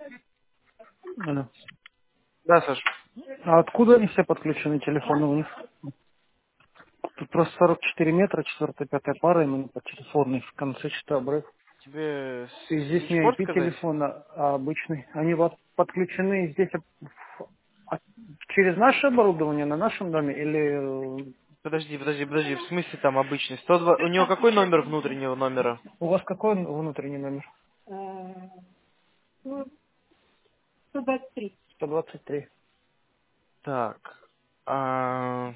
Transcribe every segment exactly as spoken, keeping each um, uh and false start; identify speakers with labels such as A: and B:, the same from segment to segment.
A: Алло.
B: Да, Саш.
A: А откуда они все подключены, телефоны у них? Тут просто сорок четыре метра, четвертая, пятая пара, именно по телефонной, в конце что обрыв.
B: Тебе
A: И
B: с-
A: здесь
B: с
A: не
B: пор
A: ай пи
B: сказать?
A: телефон, а а обычный. Они вот подключены здесь а, а, через наше оборудование на нашем доме или э,
B: Подожди, подожди, подожди. В смысле там обычный? сто два... У него какой номер внутреннего номера?
A: у вас какой внутренний номер? сто двадцать три.
B: Так. А...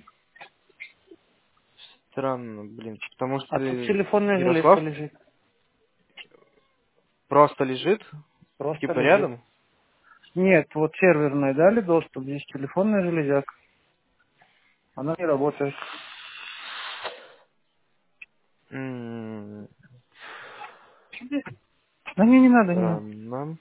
B: Странно, блин. Потому
A: А
B: что
A: тут телефонная железка
B: Ярослав
A: лежит.
B: просто лежит,
A: Просто
B: типа
A: лежит.
B: рядом.
A: Нет, вот серверная дали доступ, здесь телефонная железяка. Она не работает.
B: М,
A: Да мне не надо, не надо.
B: Странно.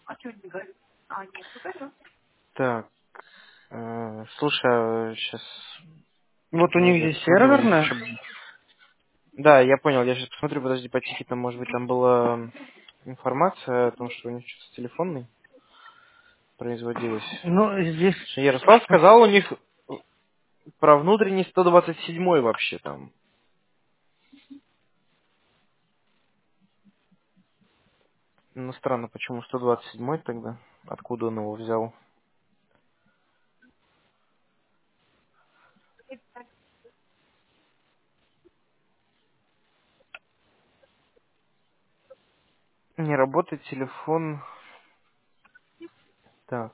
B: Так. э, Слушай, сейчас...
A: Вот у них
B: Подожди, я
A: здесь
B: посмотрю, у них
A: серверная.
B: еще... Да, я понял. Я сейчас посмотрю, подожди, по тикетам, может быть, там была информация о том, что у них что-то с телефонной производилось.
A: Ну, здесь
B: Что Ярослав
A: что?
B: сказал у них про внутренний сто двадцать семь вообще там. Ну, странно, почему сто двадцать семь тогда? Откуда он его взял? Не работает телефон. Так.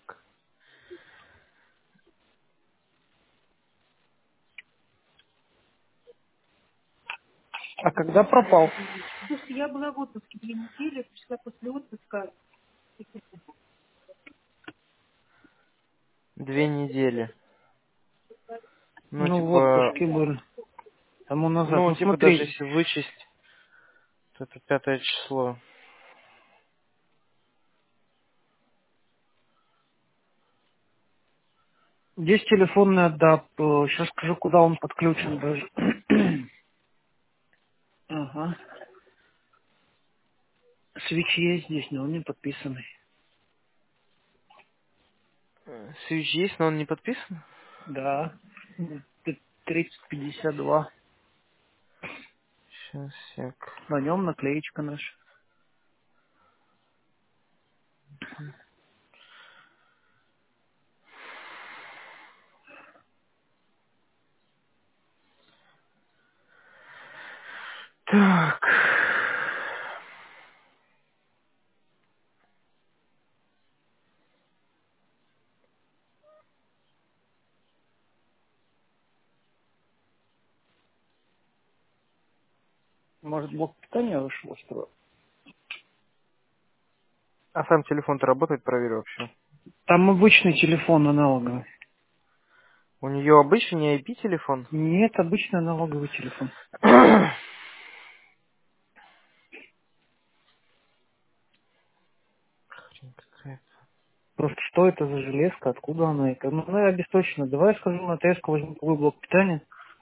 A: А когда пропал?
B: Две недели. Ну,
A: Ну, в
B: типа...
A: отпуске были. Тому назад.
B: Ну,
A: Ну,
B: типа, даже
A: смотри,
B: если вычесть, то это пятое число.
A: здесь телефонный адап. Сейчас скажу, куда он подключен даже. Ага. Свич есть здесь, но он не подписанный.
B: Э, Switch есть, но он не подписан?
A: Да. тридцать пятьдесят два.
B: Сейчас, сек.
A: На нем наклеечка наша.
B: Так.
A: Может, блок питания вышел устроил?
B: А сам телефон-то работает, проверю вообще.
A: Там обычный телефон аналоговый.
B: У нее обычный не ай пи телефон?
A: Нет, обычный аналоговый телефон.
B: Хрень какая.
A: Просто что это за железка, откуда она? Это, ну, ну, я обесточена. Давай я скажу на ТС, возьму твой блок питания,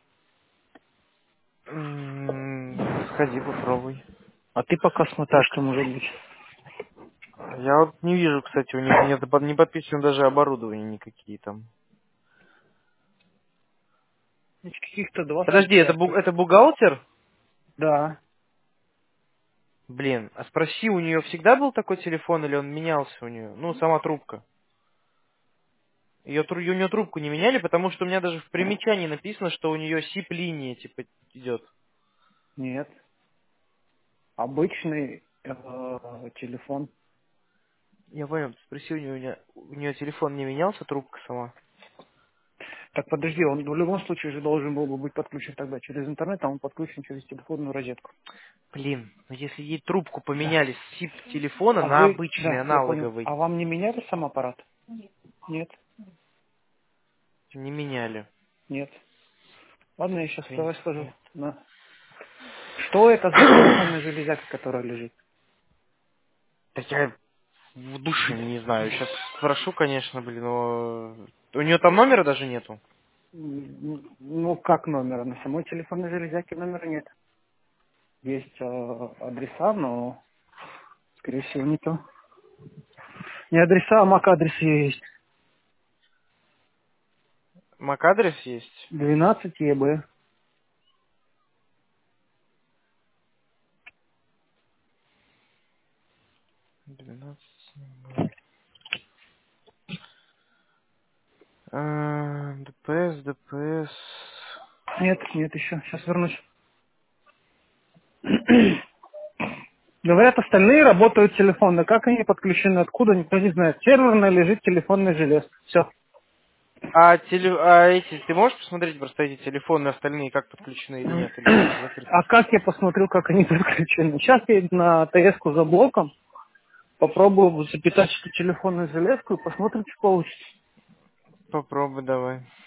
B: М, Сходи, попробуй.
A: а ты пока смотри,
B: Так,
A: что может быть.
B: я вот не вижу, кстати, у них нет, под- не подписано даже оборудование никакие там.
A: Значит, каких-то два
B: Подожди, это, бу-
A: сантиметра.
B: это бухгалтер?
A: Да.
B: Блин, а спроси, у нее всегда был такой телефон или он менялся у нее? Ну, сама трубка. Ее, тру- у нее трубку не меняли, потому что у меня даже в примечании написано, что у нее сип-линия, типа, идет.
A: Нет. Обычный э, телефон.
B: Я понял, спроси, у нее, у нее, у нее телефон не менялся, трубка сама?
A: Так, подожди, он в любом случае же должен был бы быть подключен тогда через интернет, а он подключен через телефонную розетку.
B: Блин, ну если ей трубку
A: Да.
B: поменяли с сип-телефона
A: А
B: на
A: вы,
B: обычный,
A: да, я понял.
B: аналоговый,
A: А вам не меняли сам аппарат? Нет.
B: не меняли.
A: Нет. Ладно, я сейчас
B: Хрень
A: давай скажу.
B: какая-то.
A: На. Что это за телефонная железяка, которая лежит?
B: Да я в душе не знаю. Сейчас спрошу, конечно, блин, но... У нее там номера даже нету?
A: М, Ну, как номера? На самой телефонной железяке номера нет. Есть э, адреса, но, скорее всего, не то. Не адреса, а мак-адрес есть.
B: Мак-адрес есть?
A: двенадцать Е Б.
B: двенадцать. А, ДПС, ДПС.
A: Нет, нет еще. Сейчас вернусь. Говорят, остальные работают телефонно. Как они подключены, откуда, никто не знает. Серверно лежит телефонный желез. Все.
B: А, теле... а эти, ты можешь посмотреть просто эти телефоны остальные, как подключены или нет, или просто закрыты?
A: А как я посмотрю, как они подключены? Сейчас я иду на ТС-ку за блоком, попробую запитать эту телефонную железку и посмотрим, что получится.
B: Попробуй давай.